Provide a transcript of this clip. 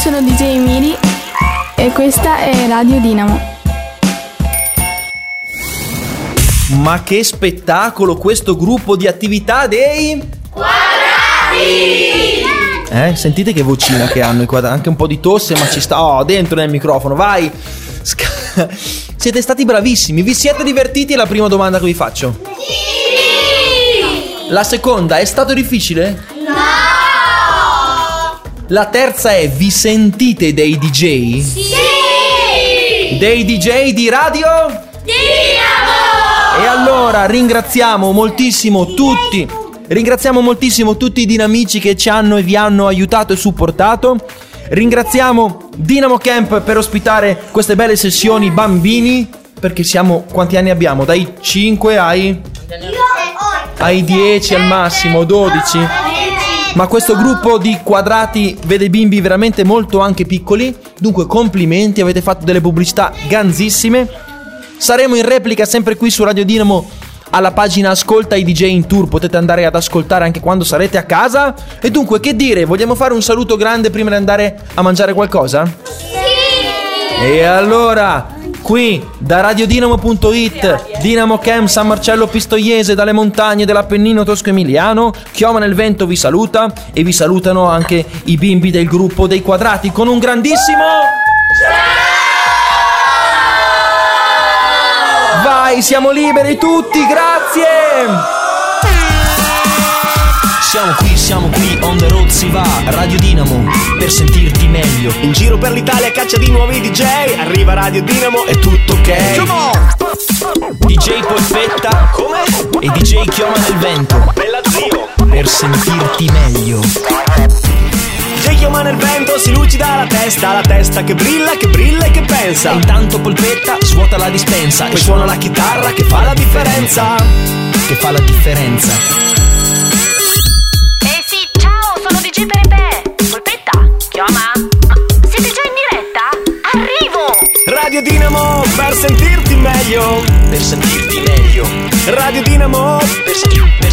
sono DJ Miri e questa è Radio Dinamo. Ma che spettacolo questo gruppo di attività dei Quadrati! Sentite che vocina che hanno i Quadrati, anche un po' di tosse, ma ci sta dentro nel microfono, vai! Siete stati bravissimi, vi siete divertiti? È la prima domanda che vi faccio. Sì! La seconda, è stato difficile? No! La terza è, vi sentite dei DJ? Sì! Dei DJ di Radio Dinamo! E allora ringraziamo moltissimo tutti i dinamici che ci hanno e vi hanno aiutato e supportato. Ringraziamo Dinamo Camp per ospitare queste belle sessioni bambini, perché siamo, quanti anni abbiamo? Dai 5 ai 10 al massimo, 12. Ma questo gruppo di Quadrati vede bimbi veramente molto anche piccoli. Dunque complimenti, avete fatto delle pubblicità ganzissime. Saremo in replica sempre qui su Radio Dinamo alla pagina Ascolta i DJ in Tour. Potete andare ad ascoltare anche quando sarete a casa. E dunque, che dire, vogliamo fare un saluto grande prima di andare a mangiare qualcosa? Sì! E allora, qui da radiodinamo.it, Dinamo Camp San Marcello Pistoiese, dalle montagne dell'Appennino tosco-emiliano, Chioma nel Vento vi saluta e vi salutano anche i bimbi del gruppo dei Quadrati con un grandissimo ciao! Vai, siamo liberi tutti, grazie! Siamo qui, on the road si va, Radio Dinamo, per sentirti meglio. In giro per l'Italia caccia di nuovi DJ, arriva Radio Dinamo e tutto ok. Come on! DJ Polpetta, come? E DJ Chioma nel Vento, bella zio, per sentirti meglio. DJ Chioma nel Vento si lucida la testa che brilla e che pensa. E intanto Polpetta svuota la dispensa poi suona la chitarra che fa la differenza. Che fa la differenza. DJ Pepe, Polpetta, Chioma, siete già in diretta? Arrivo! Radio Dinamo per sentirti meglio. Per sentirti meglio. Radio Dinamo per sentirti